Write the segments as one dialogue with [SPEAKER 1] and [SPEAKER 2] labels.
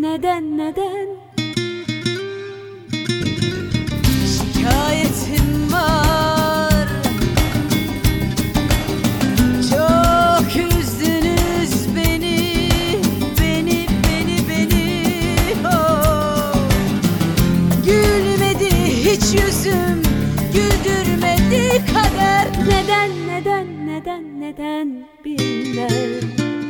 [SPEAKER 1] neden?
[SPEAKER 2] Şikayetim var, çok üzdünüz beni, oh. Gülmedi hiç yüzüm, güldürmedi kader.
[SPEAKER 1] Neden bilmem.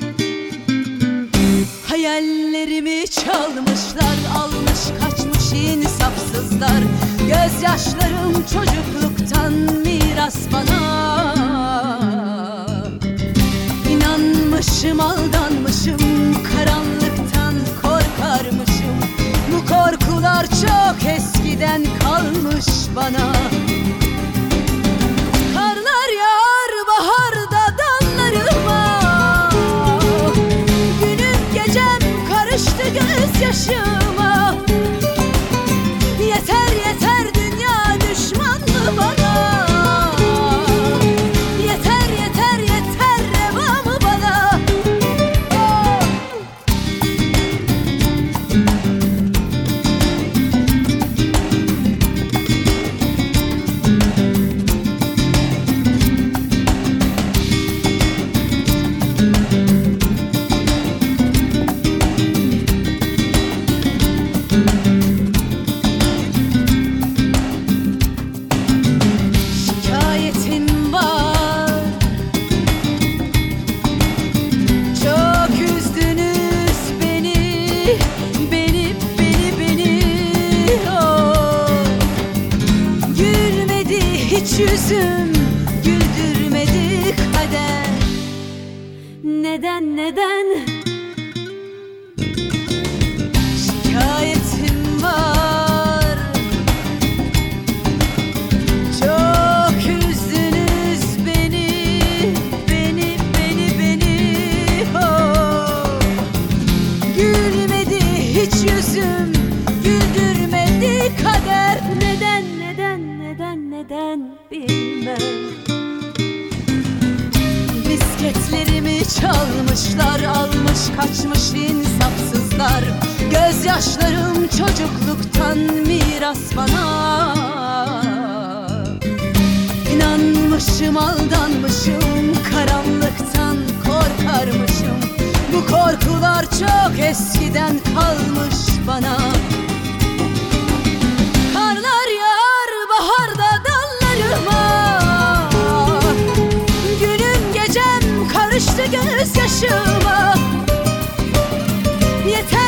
[SPEAKER 2] Hayallerimi çalmışlar, almış kaçmış insafsızlar. Gözyaşlarım çocukluktan miras bana. İnanmışım, aldanmışım, karanlıktan korkarmışım. Bu korkular çok eskiden kalmış bana. Karlar yağar baharda dallarıma, günüm gecem karıştı gözyaşıma. Yeter dünya düşman mı bana? Yeter reva mı bana? Oh! Şikayetim var, çok üzdünüz beni, oh. Gülmedi hiç yüzüm, güldürmedi kader.
[SPEAKER 1] Neden?
[SPEAKER 2] Şikayetim var, çok üzdünüz beni, oh. Gülmedi hiç yüzüm, güldürmedi kader.
[SPEAKER 1] Neden bilmem.
[SPEAKER 2] Bisikletlerimi çalmışlar, almış kaçmış insafsızlar. Gözyaşlarım çocukluktan miras bana. İnanmışım, aldanmışım, karanlıktan korkarmışım. Bu korkular çok eskiden kalmış bana. Karlar yağar baharda dallarıma, günüm gecem karıştı gözyaşıma. Yeter